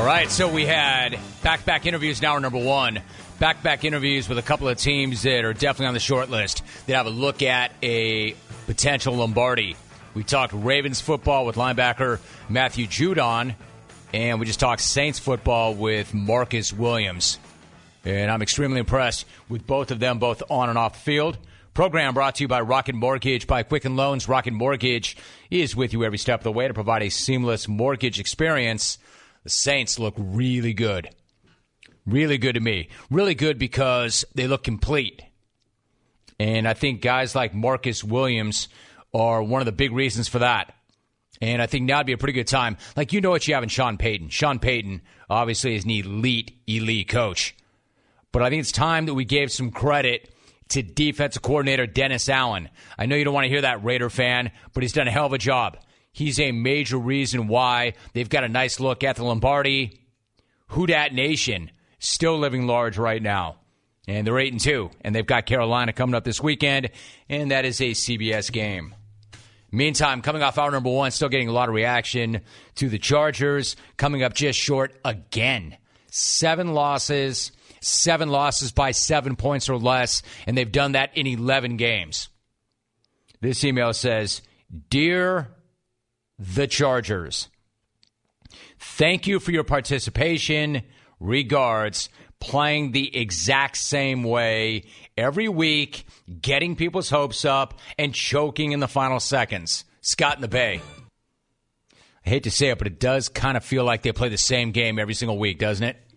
All right, so we had back-to-back interviews, now number one. Back-to-back interviews with a couple of teams that are definitely on the short list that have a look at a potential Lombardi. We talked Ravens football with linebacker Matthew Judon, and we just talked Saints football with Marcus Williams. And I'm extremely impressed with both of them, both on and off the field. Program brought to you by Rocket Mortgage by Quicken Loans. Rocket Mortgage is with you every step of the way to provide a seamless mortgage experience. The Saints look really good. Really good to me. Really good because they look complete. And I think guys like Marcus Williams are one of the big reasons for that. And I think now would be a pretty good time. Like, you know what you have in Sean Payton. Sean Payton, obviously, is an elite coach. But I think it's time that we gave some credit to defensive coordinator Dennis Allen. I know you don't want to hear that, Raider fan, but he's done a hell of a job. He's a major reason why they've got a nice look at the Lombardi. Who Dat Nation still living large right now. And they're 8-2. And they've got Carolina coming up this weekend. And that is a CBS game. Meantime, coming off hour number one, still getting a lot of reaction to the Chargers. Coming up just short again. 7 losses by 7 points or less. And they've done that in 11 games. This email says, Dear the Chargers, thank you for your participation. Regards, playing the exact same way every week, getting people's hopes up, and choking in the final seconds. Scott in the Bay. I hate to say it, but it does kind of feel like they play the same game every single week, doesn't it?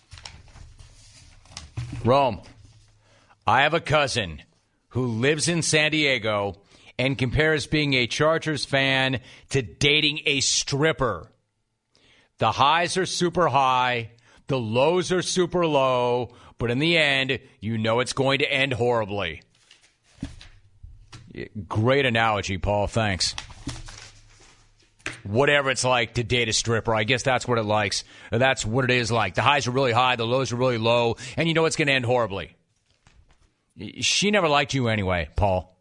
Rome. I have a cousin who lives in San Diego and compares being a Chargers fan to dating a stripper. The highs are super high. The lows are super low, but in the end, you know it's going to end horribly. Great analogy, Paul. Thanks. Whatever it's like to date a stripper, I guess that's what it likes. That's what it is like. The highs are really high, the lows are really low, and you know it's going to end horribly. She never liked you anyway, Paul.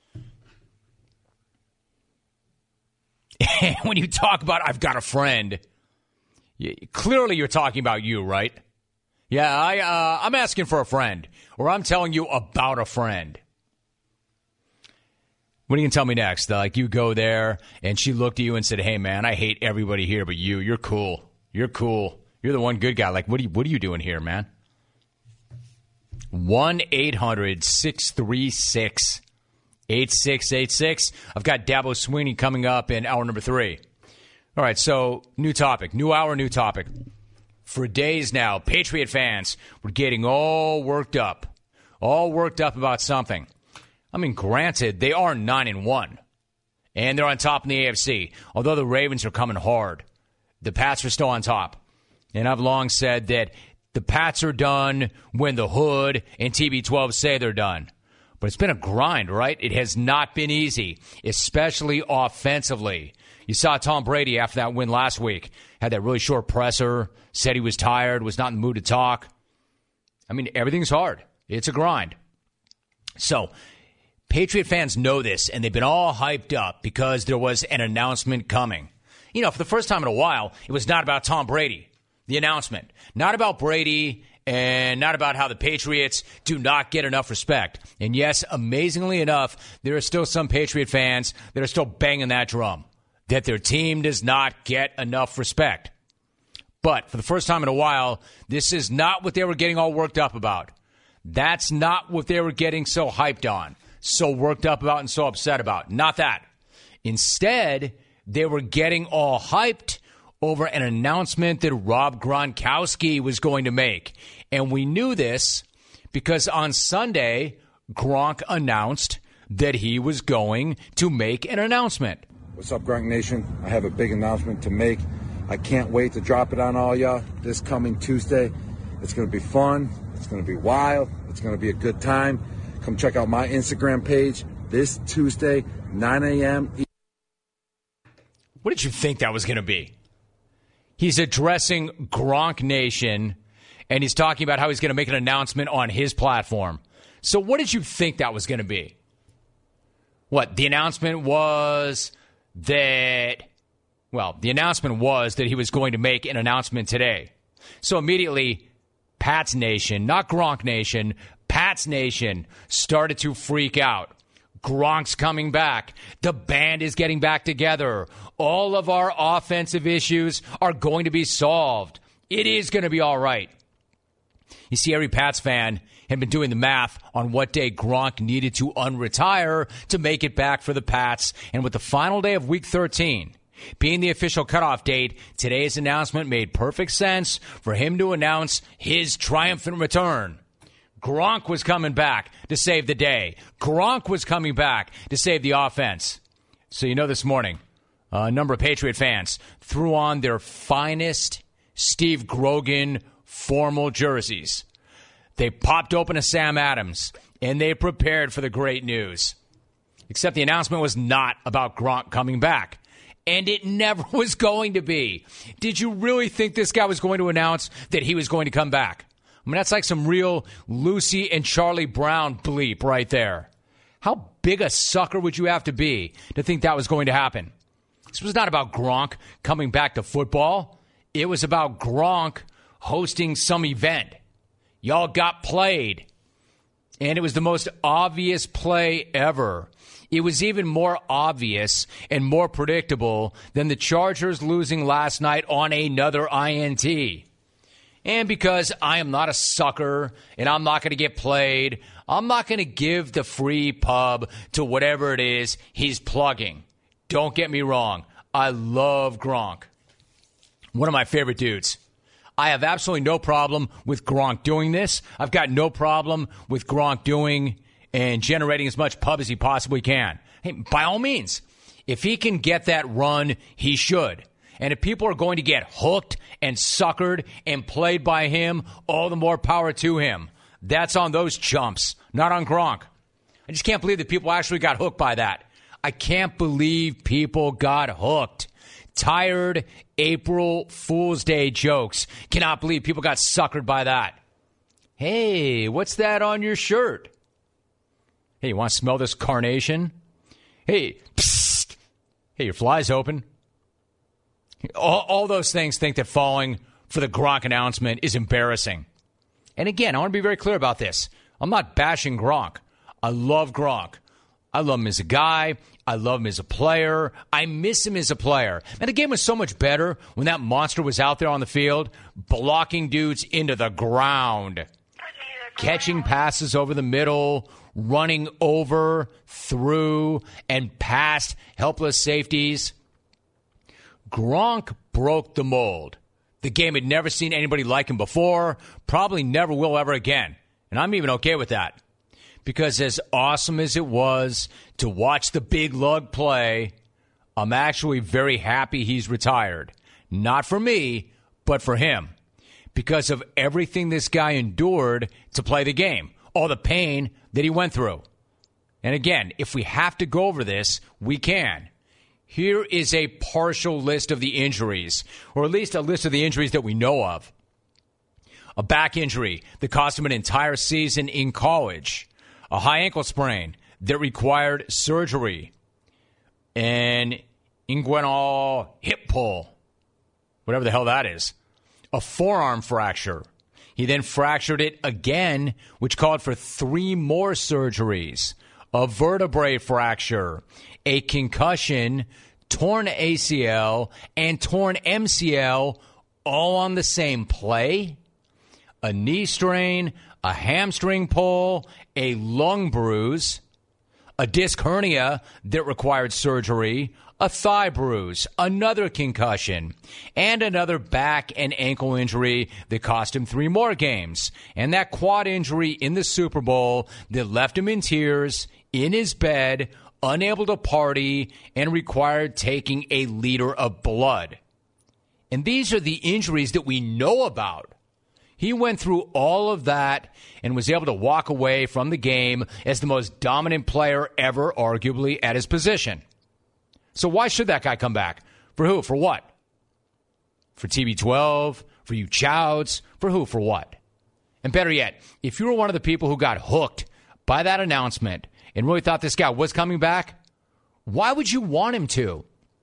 When you talk about I've got a friend, clearly you're talking about you, right? Yeah, I'm asking for a friend, or I'm telling you about a friend. What are you going to tell me next? Like, you go there, and she looked at you and said, hey, man, I hate everybody here but you. You're cool. You're cool. You're the one good guy. Like, what are you doing here, man? 1-800-636-8686. I've got Dabo Sweeney coming up in hour number 3. All right, so new topic. New hour, new topic. For days now, Patriot fans were getting all worked up about something. I mean, granted, they are 9-1, and they're on top in the AFC. Although the Ravens are coming hard, the Pats are still on top. And I've long said that the Pats are done when the Hood and TB12 say they're done. But it's been a grind, right? It has not been easy, especially offensively. You saw Tom Brady after that win last week. Had that really short presser, said he was tired, was not in the mood to talk. I mean, everything's hard. It's a grind. So, Patriot fans know this, and they've been all hyped up because there was an announcement coming. You know, for the first time in a while, it was not about Tom Brady, the announcement. Not about Brady, and not about how the Patriots do not get enough respect. And yes, amazingly enough, there are still some Patriot fans that are still banging that drum, that their team does not get enough respect. But for the first time in a while, this is not what they were getting all worked up about. That's not what they were getting so hyped on, so worked up about and so upset about. Not that. Instead, they were getting all hyped over an announcement that Rob Gronkowski was going to make. And we knew this because on Sunday, Gronk announced that he was going to make an announcement. What's up, Gronk Nation? I have a big announcement to make. I can't wait to drop it on all y'all this coming Tuesday. It's going to be fun. It's going to be wild. It's going to be a good time. Come check out my Instagram page this Tuesday, 9 a.m. What did you think that was going to be? He's addressing Gronk Nation, and he's talking about how he's going to make an announcement on his platform. So what did you think that was going to be? What, the announcement was that Well, the announcement was that he was going to make an announcement today. So immediately, Pats Nation, not Gronk Nation, Pats Nation started to freak out. Gronk's coming back. The band is getting back together. All of our offensive issues are going to be solved. It is going to be all right. You see, every Pats fan had been doing the math on what day Gronk needed to unretire to make it back for the Pats. And with the final day of Week 13 being the official cutoff date, today's announcement made perfect sense for him to announce his triumphant return. Gronk was coming back to save the day. Gronk was coming back to save the offense. So this morning, a number of Patriot fans threw on their finest Steve Grogan formal jerseys. They popped open a Sam Adams, and they prepared for the great news. Except the announcement was not about Gronk coming back. And it never was going to be. Did you really think this guy was going to announce that he was going to come back? I mean, that's like some real Lucy and Charlie Brown bleep right there. How big a sucker would you have to be to think that was going to happen? This was not about Gronk coming back to football. It was about Gronk hosting some event. Y'all got played. And it was the most obvious play ever. It was even more obvious and more predictable than the Chargers losing last night on another INT. And because I am not a sucker and I'm not going to get played, I'm not going to give the free pub to whatever it is he's plugging. Don't get me wrong. I love Gronk. One of my favorite dudes. I have absolutely no problem with Gronk doing this. I've got no problem with Gronk doing and generating as much pub as he possibly can. Hey, by all means, if he can get that run, he should. And if people are going to get hooked and suckered and played by him, all the more power to him. That's on those chumps, not on Gronk. I just can't believe that people actually got hooked by that. I can't believe people got hooked. Tired April Fool's Day jokes. Cannot believe people got suckered by that. Hey, what's that on your shirt? Hey, you want to smell this carnation? Hey, psst. Hey, your fly's open. All those things think that falling for the Gronk announcement is embarrassing. And again, I want to be very clear about this. I'm not bashing Gronk. I love Gronk. I love him as a guy. I love him as a player. I miss him as a player. And the game was so much better when that monster was out there on the field, blocking dudes into the ground, catching passes over the middle, running over, through, and past helpless safeties. Gronk broke the mold. The game had never seen anybody like him before, probably never will ever again. And I'm even okay with that. Because as awesome as it was to watch the big lug play, I'm actually very happy he's retired. Not for me, but for him. Because of everything this guy endured to play the game. All the pain that he went through. And again, if we have to go over this, we can. Here is a partial list of the injuries, or at least a list of the injuries that we know of. A back injury that cost him an entire season in college. A high ankle sprain that required surgery. An inguinal hip pull. Whatever the hell that is. A forearm fracture. He then fractured it again, which called for 3 more surgeries. A vertebrae fracture, a concussion, torn ACL, and torn MCL all on the same play. A knee strain, a hamstring pull, a lung bruise, a disc hernia that required surgery, a thigh bruise, another concussion, and another back and ankle injury that cost him 3 more games, and that quad injury in the Super Bowl that left him in tears, in his bed, unable to party, and required taking a liter of blood. And these are the injuries that we know about. He went through all of that and was able to walk away from the game as the most dominant player ever, arguably, at his position. So why should that guy come back? For who? For what? For TB12? For you Chouds? For who? For what? And better yet, if you were one of the people who got hooked by that announcement and really thought this guy was coming back, why would you want him to?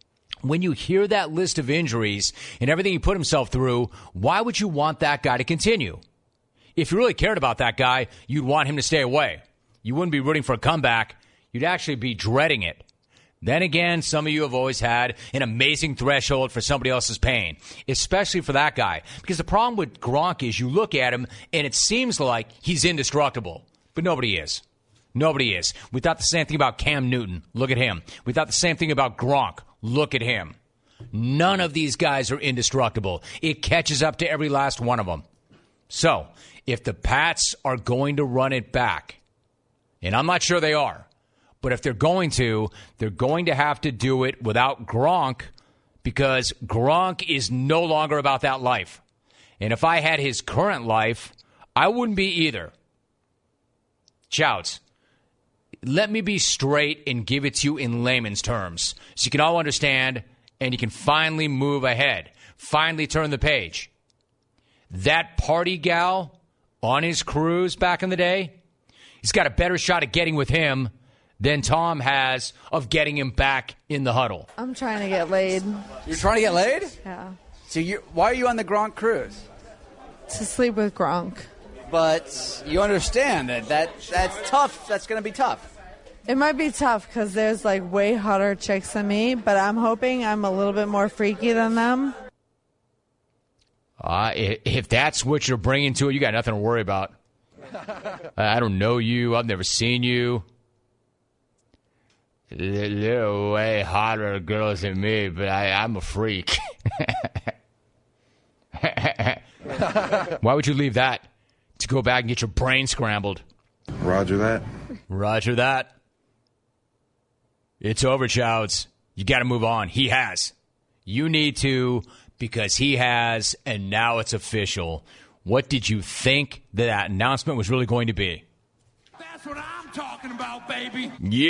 When you hear that list of injuries and everything he put himself through, why would you want that guy to continue? If you really cared about that guy, you'd want him to stay away. You wouldn't be rooting for a comeback. You'd actually be dreading it. Then again, some of you have always had an amazing threshold for somebody else's pain, especially for that guy. Because the problem with Gronk is you look at him and it seems like he's indestructible, but nobody is. Nobody is. We thought the same thing about Cam Newton. Look at him. We thought the same thing about Gronk. Look at him. None of these guys are indestructible. It catches up to every last one of them. So, if the Pats are going to run it back, and I'm not sure they are, but if they're going to have to do it without Gronk, because Gronk is no longer about that life. And if I had his current life, I wouldn't be either. Shouts. Let me be straight and give it to you in layman's terms so you can all understand and you can finally move ahead, finally turn the page. That party gal on his cruise back in the day, he's got a better shot at getting with him than Tom has of getting him back in the huddle. I'm trying to get laid. You're trying to get laid? Yeah. So why are you on the Gronk cruise? To sleep with Gronk. But you understand that's tough. That's going to be tough. It might be tough because there's like way hotter chicks than me, but I'm hoping I'm a little bit more freaky than them. If that's what you're bringing to it, you got nothing to worry about. I don't know you. I've never seen you. They're way hotter girls than me, but I'm a freak. Why would you leave that to go back and get your brain scrambled? Roger that. Roger that. It's over, Chouds. You got to move on. He has. You need to, because he has, and now it's official. What did you think that announcement was really going to be? That's what I'm talking about, baby.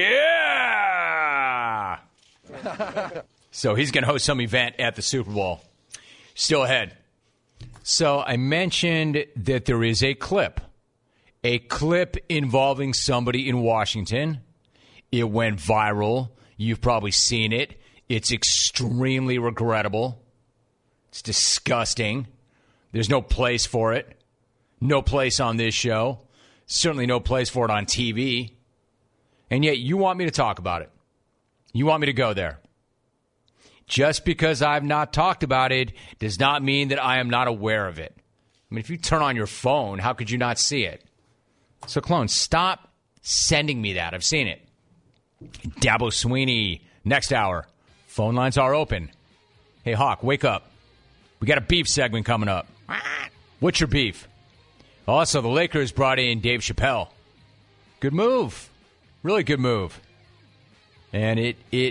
Yeah! So he's going to host some event at the Super Bowl. Still ahead. So I mentioned that there is a clip involving somebody in Washington. It went viral. You've probably seen it. It's extremely regrettable. It's disgusting. There's no place for it. No place on this show. Certainly no place for it on TV. And yet you want me to talk about it. You want me to go there. Just because I've not talked about it does not mean that I am not aware of it. I mean, if you turn on your phone, how could you not see it? So, Clone, stop sending me that. I've seen it. Dabo Sweeney, next hour. Phone lines are open. Hey, Hawk, wake up. We got a beef segment coming up. What's your beef? Also, the Lakers brought in Dave Chappelle. Good move. Really good move. And it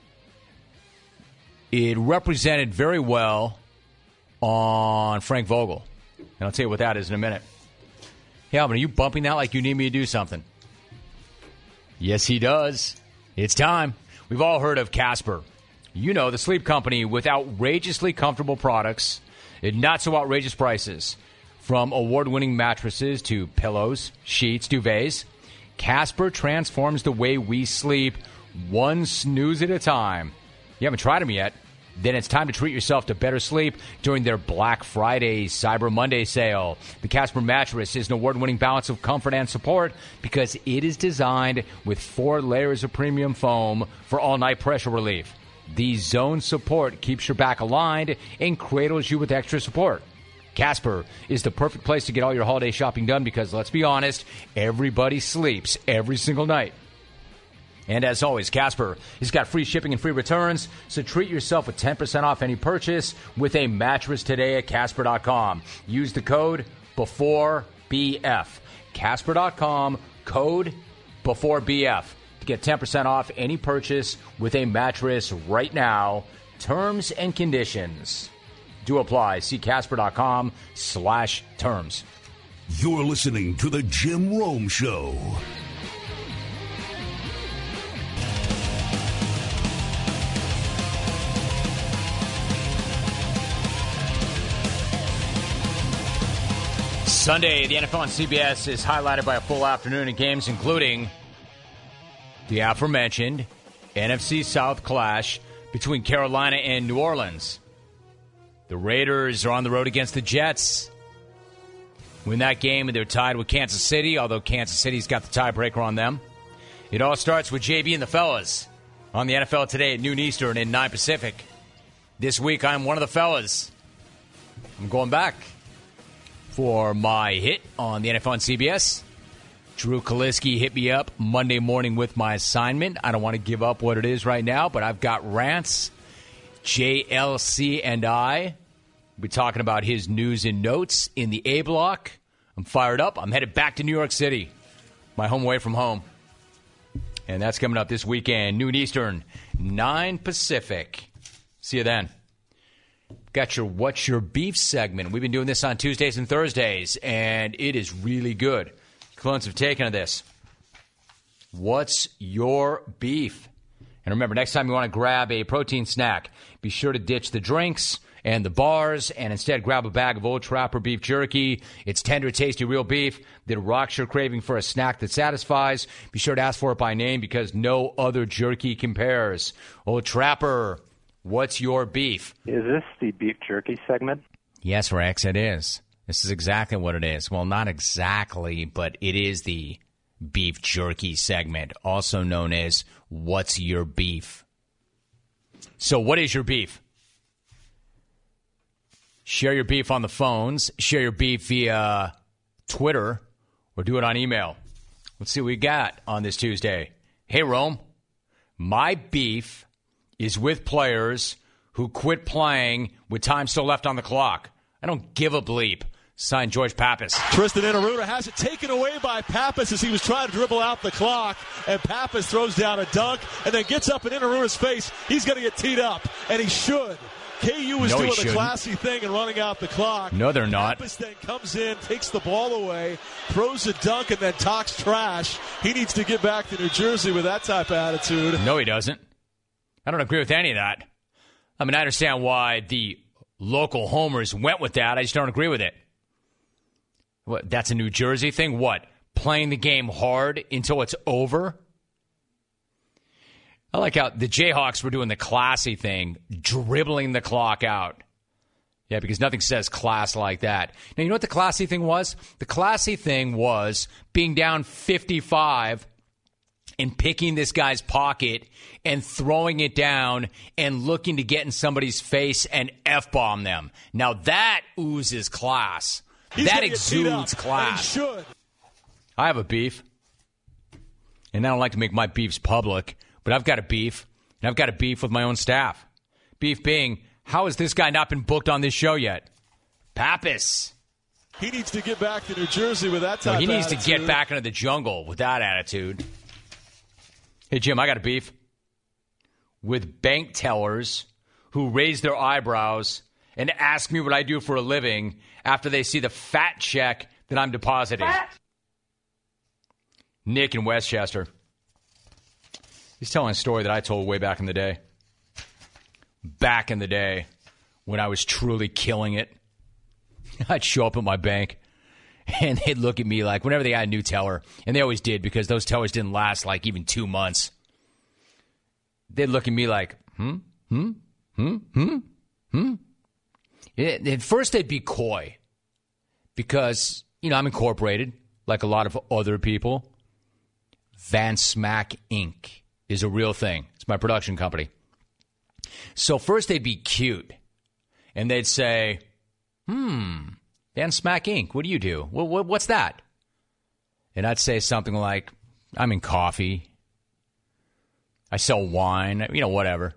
represented very well on Frank Vogel. And I'll tell you what that is in a minute. Hey, Alvin, are you bumping that like you need me to do something? Yes, he does. It's time. We've all heard of Casper. You know, the sleep company with outrageously comfortable products at not so outrageous prices. From award-winning mattresses to pillows, sheets, duvets, Casper transforms the way we sleep one snooze at a time. You haven't tried them yet? Then it's time to treat yourself to better sleep during their Black Friday, Cyber Monday sale. The Casper mattress is an award-winning balance of comfort and support because it is designed with 4 layers of premium foam for all-night pressure relief. The zone support keeps your back aligned and cradles you with extra support. Casper is the perfect place to get all your holiday shopping done because, let's be honest, everybody sleeps every single night. And as always, Casper has got free shipping and free returns, so treat yourself with 10% off any purchase with a mattress today at Casper.com. Use the code BEFOREBF. Casper.com, code BEFOREBF to get 10% off any purchase with a mattress right now. Terms and conditions do apply. See Casper.com/terms. You're listening to The Jim Rome Show. Sunday, the NFL on CBS is highlighted by a full afternoon of games, including the aforementioned NFC South clash between Carolina and New Orleans. The Raiders are on the road against the Jets. Win that game, and they're tied with Kansas City, although Kansas City's got the tiebreaker on them. It all starts with JB and the fellas on the NFL Today at noon Eastern and 9 Pacific. This week, I'm one of the fellas. I'm going back for my hit on the NFL on CBS. Drew Kaliski hit me up Monday morning with my assignment. I don't want to give up what it is right now, but I've got rants. JLC and I will be talking about his news and notes in the A block. I'm fired up. I'm headed back to New York City, my home away from home. And that's coming up this weekend, noon Eastern, 9 Pacific. See you then. Got your What's Your Beef segment. We've been doing this on Tuesdays and Thursdays, and it is really good. Clones have taken to this. What's your beef? And remember, next time you want to grab a protein snack, be sure to ditch the drinks and the bars and instead grab a bag of Old Trapper beef jerky. It's tender, tasty, real beef that rocks your craving for a snack that satisfies. Be sure to ask for it by name because no other jerky compares. Old Trapper, what's your beef? Is this the beef jerky segment? Yes, Rex, it is. This is exactly what it is. Well, not exactly, but it is the beef jerky segment, also known as What's Your Beef? So what is your beef? Share your beef on the phones. Share your beef via Twitter or do it on email. Let's see what we got on this Tuesday. Hey, Rome, my beef is with players who quit playing with time still left on the clock. I don't give a bleep. Signed, George Pappas. Tristan Inaruta has it taken away by Pappas as he was trying to dribble out the clock, and Pappas throws down a dunk and then gets up in Inaruta's face. He's going to get teed up, and he should. KU is doing the classy thing and running out the clock. No, they're not. Pappas then comes in, takes the ball away, throws a dunk, and then talks trash. He needs to get back to New Jersey with that type of attitude. No, he doesn't. I don't agree with any of that. I mean, I understand why the local homers went with that. I just don't agree with it. What? That's a New Jersey thing? What? Playing the game hard until it's over? I like how the Jayhawks were doing the classy thing, dribbling the clock out. Yeah, because nothing says class like that. Now, you know what the classy thing was? The classy thing was being down 55 and picking this guy's pocket and throwing it down and looking to get in somebody's face and F-bomb them. Now, that oozes class. That exudes class. I have a beef, and I don't like to make my beefs public, but I've got a beef, and I've got a beef with my own staff. Beef being, how has this guy not been booked on this show yet? Pappas. He needs to get back to New Jersey with that type of attitude. He needs to get back into the jungle with that attitude. Hey, Jim, I got a beef with bank tellers who raise their eyebrows and ask me what I do for a living after they see the fat check that I'm depositing. Nick in Westchester. He's telling a story that I told way back in the day. Back in the day when I was truly killing it. I'd show up at my bank and they'd look at me like whenever they had a new teller, and they always did because those tellers didn't last like even 2 months. They'd look at me like, At first, they'd be coy because, I'm incorporated like a lot of other people. Van Smack Inc. is a real thing. It's my production company. So first, they'd be cute, and they'd say, Van Smack Inc., what do you do? What's that? And I'd say something like, I'm in coffee. I sell wine, whatever.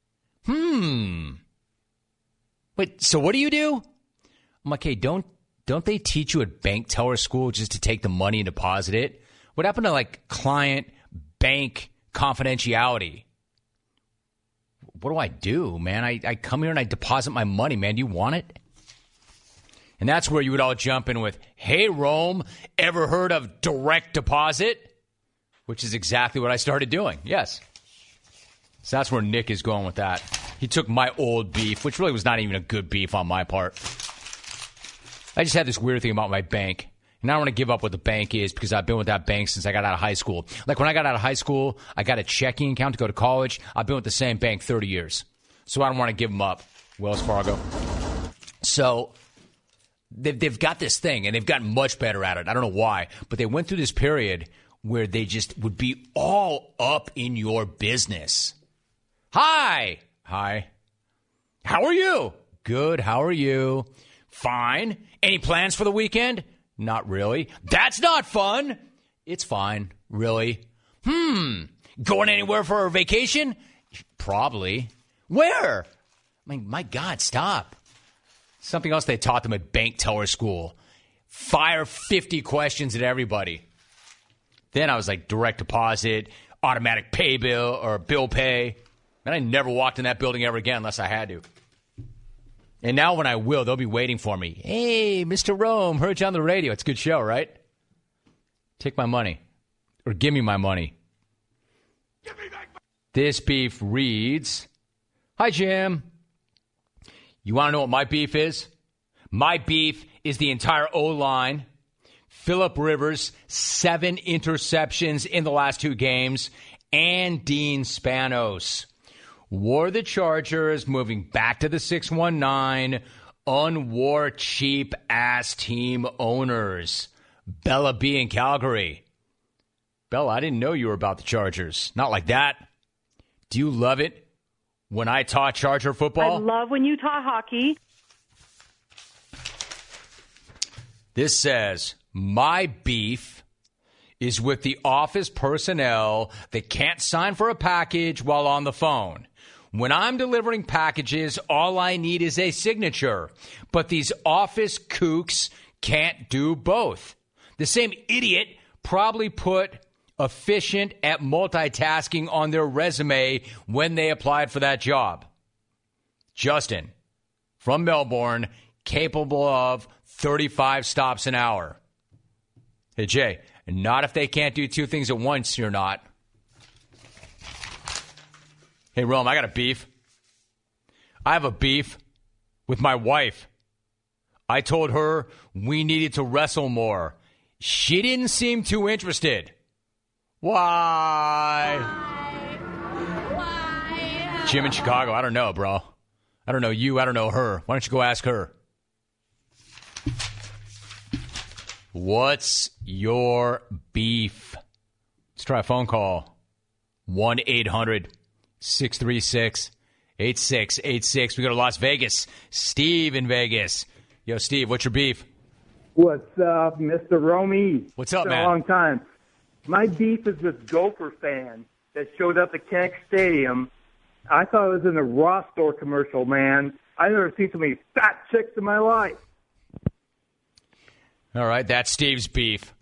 Wait, so what do you do? I'm like, hey, don't they teach you at bank teller school just to take the money and deposit it? What happened to, client bank confidentiality? What do I do, man? I come here and I deposit my money, man. Do you want it? And that's where you would all jump in with, hey, Rome, ever heard of direct deposit? Which is exactly what I started doing, yes. So that's where Nick is going with that. He took my old beef, which really was not even a good beef on my part. I just had this weird thing about my bank. And I don't want to give up what the bank is because I've been with that bank since I got out of high school. Like when I got out of high school, I got a checking account to go to college. I've been with the same bank 30 years. so I don't want to give them up. Wells Fargo. So they've got this thing, and they've gotten much better at it. I don't know why, but they went through this period where they just would be all up in your business. Hi. How are you? Good. How are you? Fine. Any plans for the weekend? Not really. That's not fun. It's fine. Really? Going anywhere for a vacation? Probably. Where? I mean, my God, stop. Something else they taught them at bank teller school. Fire 50 questions at everybody. Then I was like direct deposit, automatic pay bill or bill pay. And I never walked in that building ever again unless I had to. And now when I will, they'll be waiting for me. Hey, Mr. Rome, heard you on the radio. It's a good show, right? Take my money. Or give me my money. Give me back my- This beef reads, Hi, Jim. You want to know what my beef is? My beef is the entire O-line. Phillip Rivers, 7 interceptions in the last 2 games. And Dean Spanos. Wore the Chargers, moving back to the 619, unwore cheap-ass team owners. Bella B in Calgary. Bella, I didn't know you were about the Chargers. Not like that. Do you love it when I talk Charger football? I love when you talk hockey. This says, my beef is with the office personnel that can't sign for a package while on the phone. When I'm delivering packages, all I need is a signature. But these office kooks can't do both. The same idiot probably put efficient at multitasking on their resume when they applied for that job. Justin, from Melbourne, capable of 35 stops an hour. Hey, Jay, not if they can't do 2 things at once, you're not. Hey, Rome, I got a beef. I have a beef with my wife. I told her we needed to wrestle more. She didn't seem too interested. Why? Jim in Chicago, I don't know, bro. I don't know you, I don't know her. Why don't you go ask her? What's your beef? Let's try a phone call. 1-800-636-8686. We go to Las Vegas. Steve in Vegas. Yo, Steve, what's your beef? What's up, Mr. Romy? What's up, it's man? Been a long time. My beef is with Gopher fans that showed up at Kinnick Stadium. I thought it was in a Raw store commercial, man. I've never seen so many fat chicks in my life. All right, that's Steve's beef.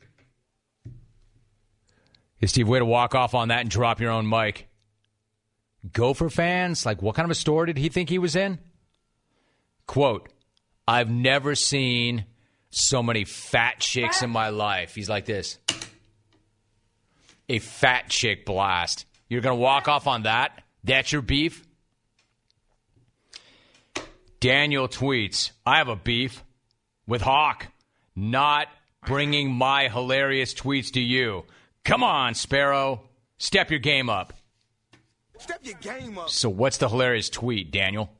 Hey, Steve, way to walk off on that and drop your own mic. Gopher fans? Like, what kind of a store did he think he was in? Quote, I've never seen so many fat chicks in my life. He's like this. A fat chick blast. You're going to walk off on that? That's your beef? Daniel tweets, I have a beef with Hawk. Not bringing my hilarious tweets to you. Come on, Sparrow. Step your game up. Step your game up. So what's the hilarious tweet, Daniel?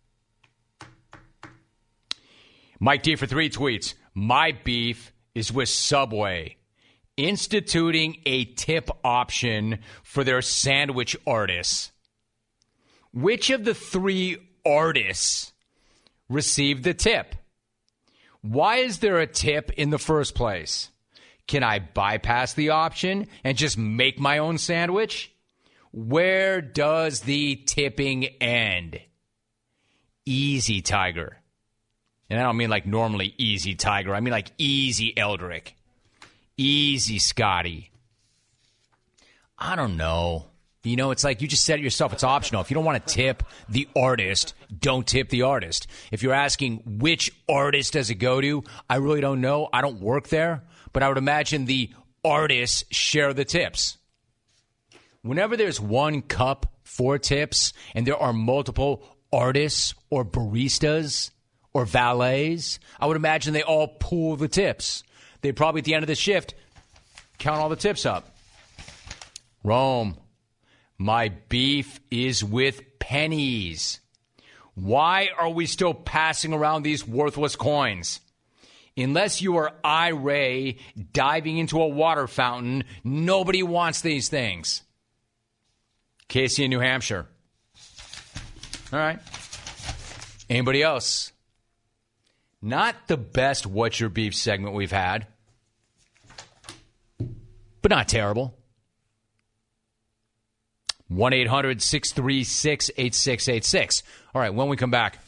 Mike D for 3 tweets. My beef is with Subway. Instituting a tip option for their sandwich artists. Which of the 3 artists received the tip? Why is there a tip in the first place? Can I bypass the option and just make my own sandwich? Where does the tipping end? Easy, Tiger. And I don't mean like normally easy, Tiger. I mean like easy, Eldrick. Easy, Scotty. I don't know. You know, it's like you just said it yourself. It's optional. If you don't want to tip the artist, don't tip the artist. If you're asking which artist does it go to, I really don't know. I don't work there. But I would imagine the artists share the tips. Whenever there's 1 cup, 4 tips, and there are multiple artists or baristas or valets, I would imagine they all pool the tips. They probably, at the end of the shift, count all the tips up. Rome. My beef is with pennies. Why are we still passing around these worthless coins? Unless you are Ray diving into a water fountain, nobody wants these things. Casey in New Hampshire. All right. Anybody else? Not the best What's Your Beef segment we've had, but not terrible. 1-800-636-8686. All right, when we come back,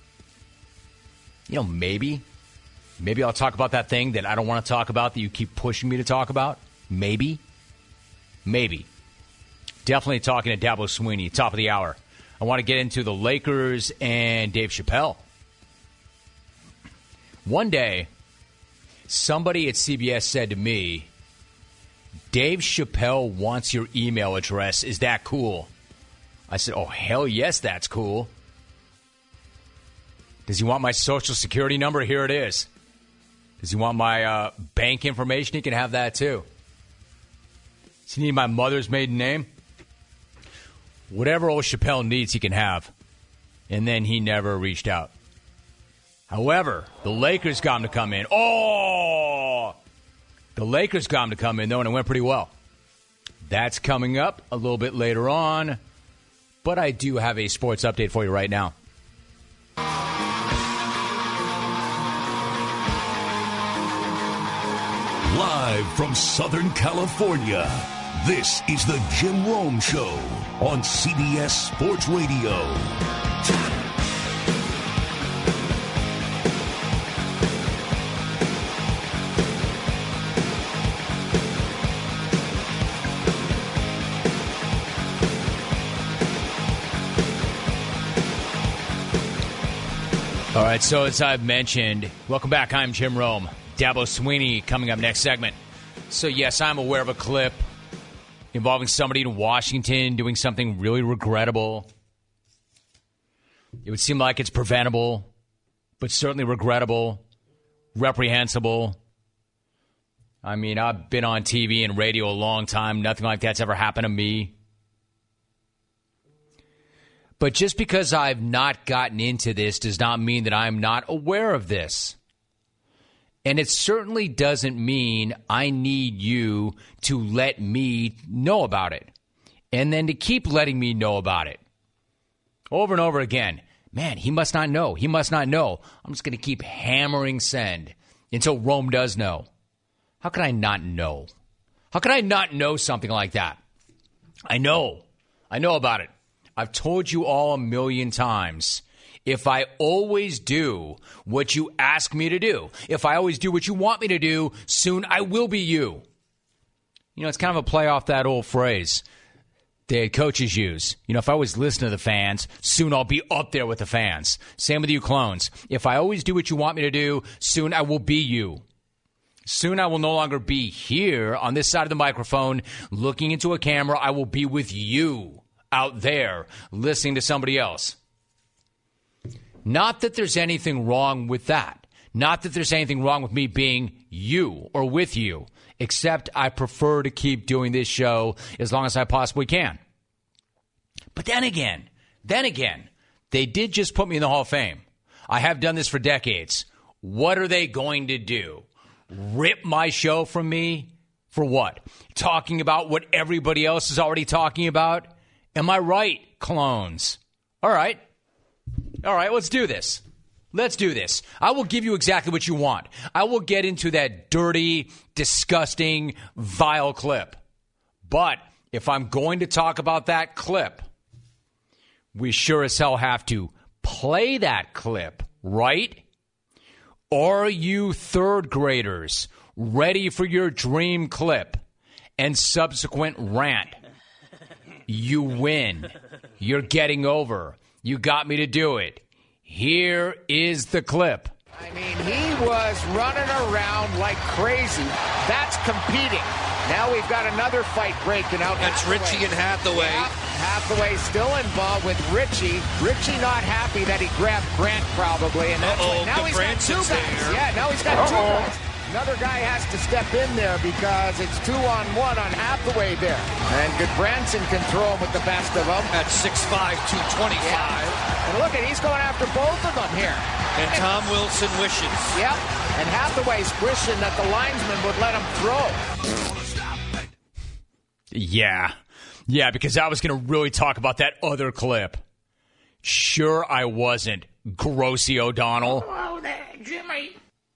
maybe I'll talk about that thing that I don't want to talk about that you keep pushing me to talk about. Maybe. Definitely talking to Dabo Swinney, top of the hour. I want to get into the Lakers and Dave Chappelle. One day, somebody at CBS said to me, Dave Chappelle wants your email address. Is that cool? I said, oh, hell yes, that's cool. Does he want my social security number? Here it is. Does he want my bank information? He can have that too. Does he need my mother's maiden name? Whatever old Chappelle needs, he can have. And then he never reached out. However, the Lakers got him to come in. Oh! The Lakers got him to come in, though, and it went pretty well. That's coming up a little bit later on. But I do have a sports update for you right now. Live from Southern California, this is the Jim Rome Show on CBS Sports Radio. All right, so as I've mentioned, welcome back. I'm Jim Rome. Dabo Swinney coming up next segment. So, yes, I'm aware of a clip involving somebody in Washington doing something really regrettable. It would seem like it's preventable, but certainly regrettable, reprehensible. I mean, I've been on TV and radio a long time. Nothing like that's ever happened to me. But just because I've not gotten into this does not mean that I'm not aware of this. And it certainly doesn't mean I need you to let me know about it. And then to keep letting me know about it. Over and over again. Man, he must not know. He must not know. I'm just going to keep hammering send until Rome does know. How could I not know? How could I not know something like that? I know. I know about it. I've told you all a million times. If I always do what you ask me to do, if I always do what you want me to do, soon I will be you. You know, it's kind of a play off that old phrase that coaches use. You know, if I always listen to the fans, soon I'll be up there with the fans. Same with you clones. If I always do what you want me to do, soon I will be you. Soon I will no longer be here on this side of the microphone looking into a camera. I will be with you out there listening to somebody else. Not that there's anything wrong with that. Not that there's anything wrong with me being you or with you, except I prefer to keep doing this show as long as I possibly can. But then again, they did just put me in the Hall of Fame. I have done this for decades. What are they going to do? Rip my show from me? For what? Talking about what everybody else is already talking about? Am I right, clones? All right, let's do this. Let's do this. I will give you exactly what you want. I will get into that dirty, disgusting, vile clip. But if I'm going to talk about that clip, we sure as hell have to play that clip, right? Are you third graders ready for your dream clip and subsequent rant? You win. You're getting over. You got me to do it. Here is the clip. I mean, he was running around like crazy. That's competing. Now we've got another fight breaking out. That's Richie and Hathaway. Yeah, Hathaway still involved with Richie. Richie not happy that he grabbed Grant probably. And that's now he's got two guys. Yeah, now he's got two guys. Another guy has to step in there because it's 2-on-1 on Hathaway there. And Goodbranson can throw him with the best of them. At 6'5", 225. Yeah. And look, he's going after both of them here. And Tom Wilson wishes. Yep. And Hathaway's wishing that the linesman would let him throw. Yeah. Yeah, because I was going to really talk about that other clip. Sure I wasn't. Grossy O'Donnell. Hello there, Jimmy.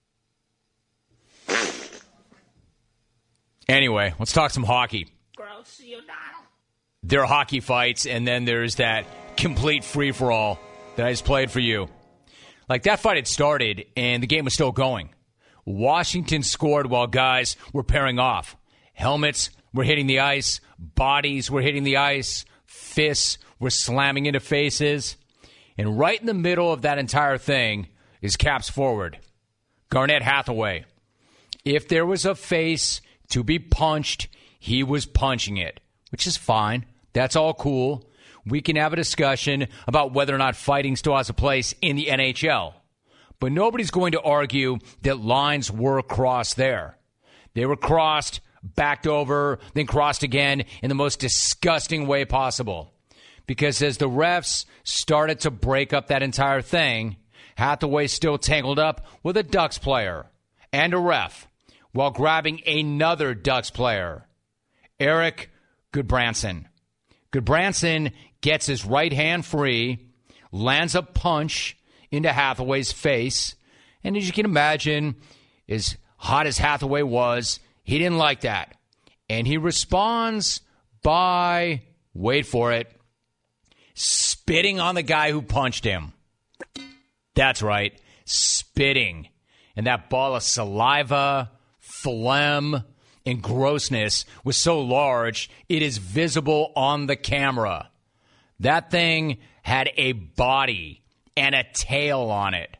Anyway, let's talk some hockey. Grossy O'Donnell. There are hockey fights, and then there's that complete free-for-all that I just played for you. Like, that fight had started, and the game was still going. Washington scored while guys were pairing off. Helmets were hitting the ice. Bodies were hitting the ice. Fists were slamming into faces. And right in the middle of that entire thing is Caps forward, Garnett Hathaway. If there was a face to be punched, he was punching it, which is fine. That's all cool. We can have a discussion about whether or not fighting still has a place in the NHL. But nobody's going to argue that lines were crossed there. They were crossed, backed over, then crossed again in the most disgusting way possible. Because as the refs started to break up that entire thing, Hathaway still tangled up with a Ducks player and a ref while grabbing another Ducks player, Erik Goodbranson. Goodbranson gets his right hand free, lands a punch into Hathaway's face, and as you can imagine, as hot as Hathaway was, he didn't like that. And he responds by, wait for it, spitting on the guy who punched him. That's right, spitting. And that ball of saliva, phlegm, and grossness was so large, it is visible on the camera. That thing had a body and a tail on it.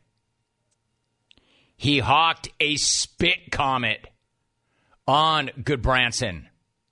He hawked a spit comet on Goodbranson.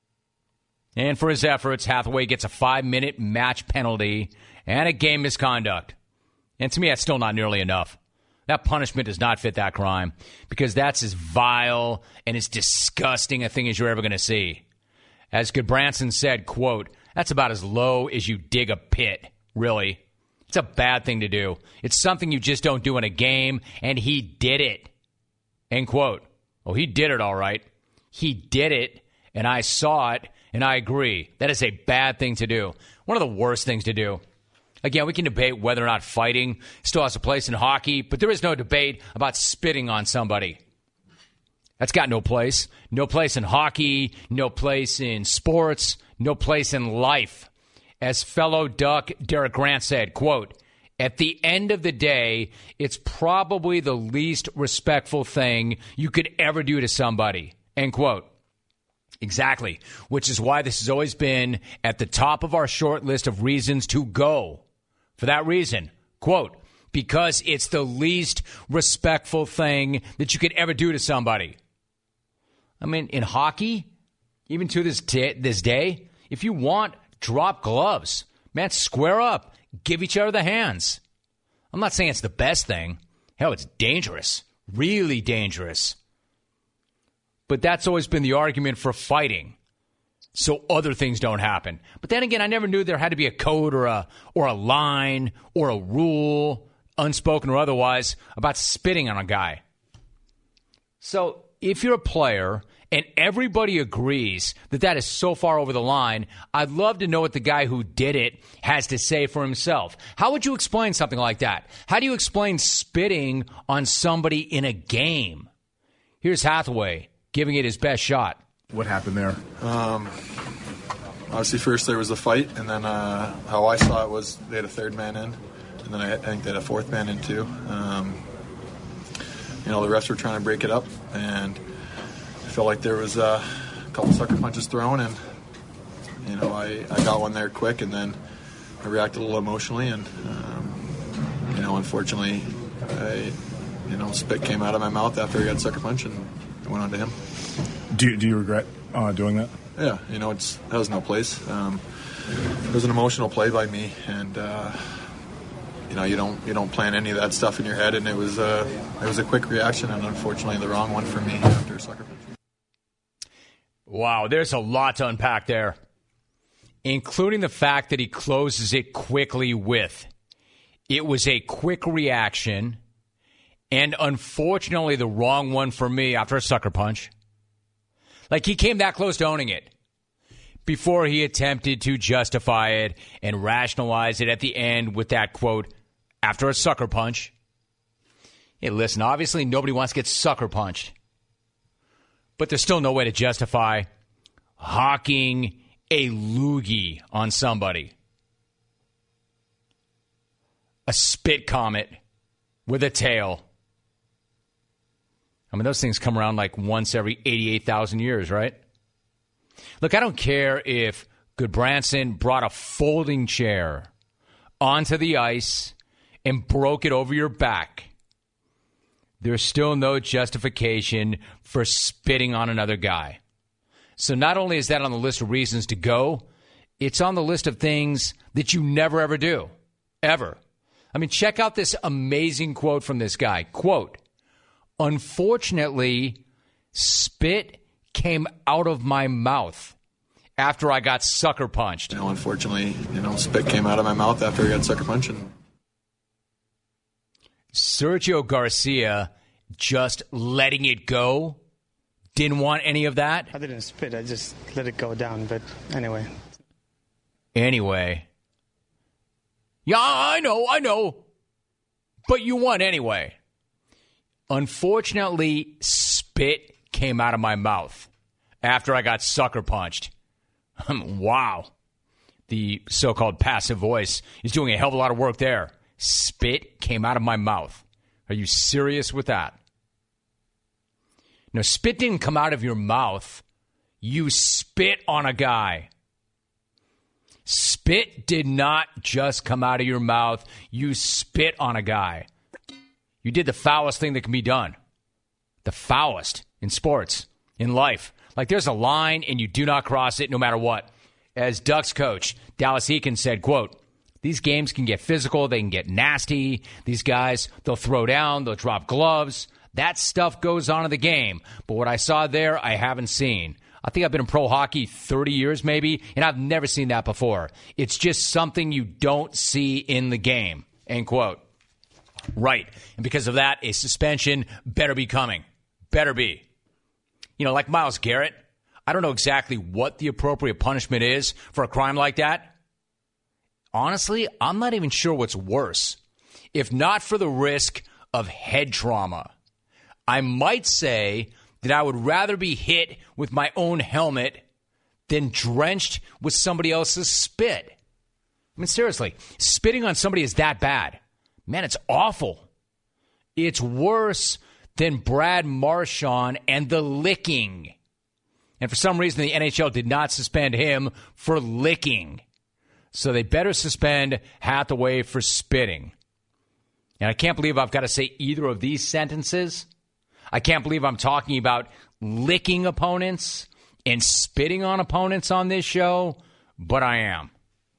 And for his efforts, Hathaway gets a 5-minute match penalty and a game misconduct. And to me, that's still not nearly enough. That punishment does not fit that crime because that's as vile and as disgusting a thing as you're ever going to see. As Goodbranson said, quote, that's about as low as you dig a pit, really. It's a bad thing to do. It's something you just don't do in a game, and he did it. End quote. Oh, he did it all right. He did it, and I saw it, and I agree. That is a bad thing to do. One of the worst things to do. Again, we can debate whether or not fighting still has a place in hockey, but there is no debate about spitting on somebody. That's got no place. No place in hockey, no place in sports, no place in life. As fellow Duck Derek Grant said, quote, at the end of the day, it's probably the least respectful thing you could ever do to somebody, end quote. Exactly, which is why this has always been at the top of our short list of reasons to go. For that reason, quote, because it's the least respectful thing that you could ever do to somebody. I mean, in hockey, even to this day, if you want, drop gloves. Man, square up. Give each other the hands. I'm not saying it's the best thing. Hell, it's dangerous. Really dangerous. But that's always been the argument for fighting, so other things don't happen. But then again, I never knew there had to be a code or a line or a rule, unspoken or otherwise, about spitting on a guy. So if you're a player and everybody agrees that that is so far over the line, I'd love to know what the guy who did it has to say for himself. How would you explain something like that? How do you explain spitting on somebody in a game? Here's Hathaway giving it his best shot. What happened there? Obviously, first there was a fight, and then how I saw it was they had a third man in, and then I think they had a fourth man in too. The refs were trying to break it up, and I felt like there was a couple sucker punches thrown, and I got one there quick, and then I reacted a little emotionally, and unfortunately, spit came out of my mouth after I got a sucker punch, and it went on to him. Do you regret doing that? Yeah, that was no place. It was an emotional play by me, and you don't plan any of that stuff in your head, and it was a quick reaction, and unfortunately the wrong one for me after a sucker punch. Wow, there's a lot to unpack there, including the fact that he closes it quickly with, it was a quick reaction, and unfortunately the wrong one for me after a sucker punch. Like, he came that close to owning it before he attempted to justify it and rationalize it at the end with that quote, after a sucker punch. Hey, listen, obviously nobody wants to get sucker punched. But there's still no way to justify hawking a loogie on somebody. A spit comet with a tail. I mean, those things come around like once every 88,000 years, right? Look, I don't care if Goodbranson brought a folding chair onto the ice and broke it over your back. There's still no justification for spitting on another guy. So not only is that on the list of reasons to go, it's on the list of things that you never, ever do. Ever. I mean, check out this amazing quote from this guy. Quote, "Unfortunately, spit came out of my mouth after I got sucker punched." Unfortunately, spit came out of my mouth after I got sucker punched. Sergio Garcia just letting it go. Didn't want any of that. I didn't spit. I just let it go down. But anyway. Yeah, I know. But you won anyway. Unfortunately, spit came out of my mouth after I got sucker punched. Wow. The so-called passive voice is doing a hell of a lot of work there. Spit came out of my mouth. Are you serious with that? No, spit didn't come out of your mouth. You spit on a guy. Spit did not just come out of your mouth. You spit on a guy. You did the foulest thing that can be done. The foulest in sports, in life. Like, there's a line and you do not cross it no matter what. As Ducks coach Dallas Eakins said, quote, "These games can get physical. They can get nasty. These guys, they'll throw down. They'll drop gloves. That stuff goes on in the game. But what I saw there, I haven't seen. I think I've been in pro hockey 30 years maybe, and I've never seen that before. It's just something you don't see in the game." End quote. Right. And because of that, a suspension better be coming. Better be. Like Myles Garrett, I don't know exactly what the appropriate punishment is for a crime like that. Honestly, I'm not even sure what's worse. If not for the risk of head trauma, I might say that I would rather be hit with my own helmet than drenched with somebody else's spit. I mean, seriously, spitting on somebody is that bad. Man, it's awful. It's worse than Brad Marchand and the licking. And for some reason, the NHL did not suspend him for licking. So they better suspend Hathaway for spitting. And I can't believe I've got to say either of these sentences. I can't believe I'm talking about licking opponents and spitting on opponents on this show, but I am.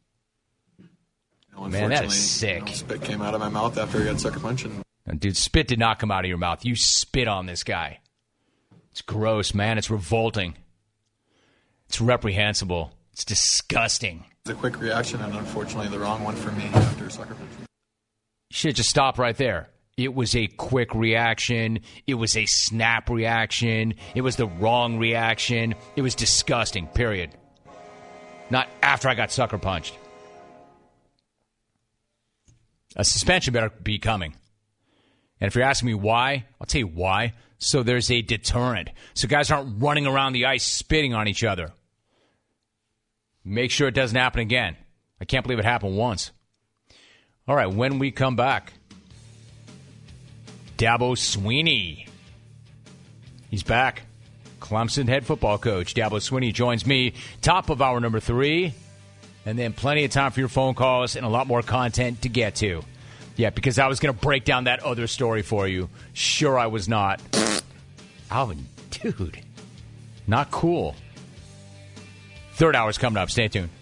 Man, that is sick. Spit came out of my mouth after I got sucker punched. Dude, spit did not come out of your mouth. You spit on this guy. It's gross, man. It's revolting. It's reprehensible. It's disgusting. It's a quick reaction, and unfortunately the wrong one for me after a sucker punch. You should just stop right there. It was a quick reaction. It was a snap reaction. It was the wrong reaction. It was disgusting, period. Not after I got sucker punched. A suspension better be coming. And if you're asking me why, I'll tell you why. So there's a deterrent. So guys aren't running around the ice spitting on each other. Make sure it doesn't happen again. I can't believe it happened once. All right, when we come back, Dabo Swinney. He's back. Clemson head football coach Dabo Swinney joins me, top of hour number 3. And then plenty of time for your phone calls and a lot more content to get to. Yeah, because I was going to break down that other story for you. Sure, I was not. Alvin, dude, not cool. Third hour's coming up. Stay tuned.